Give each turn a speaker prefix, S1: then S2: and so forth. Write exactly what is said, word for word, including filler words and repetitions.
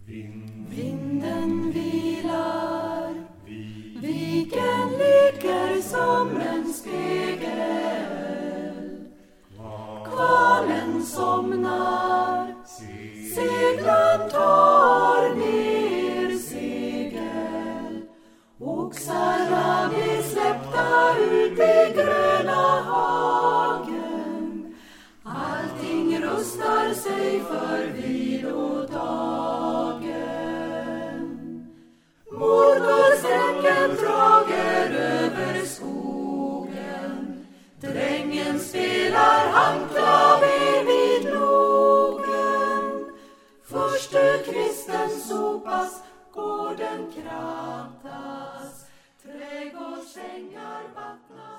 S1: Vinden vilar, viken ligger som en spegel. Kvalen somnar, seglan tar ner segel. Oxarna blir släppta ut i gröna hagen. Allting rustar sig för vilodagen. Morgonsträcken drager över skogen. Drängen spelar handklaver vid logen. Förste kvisten sopas, gården krattas, trädgårdsängar vattnas.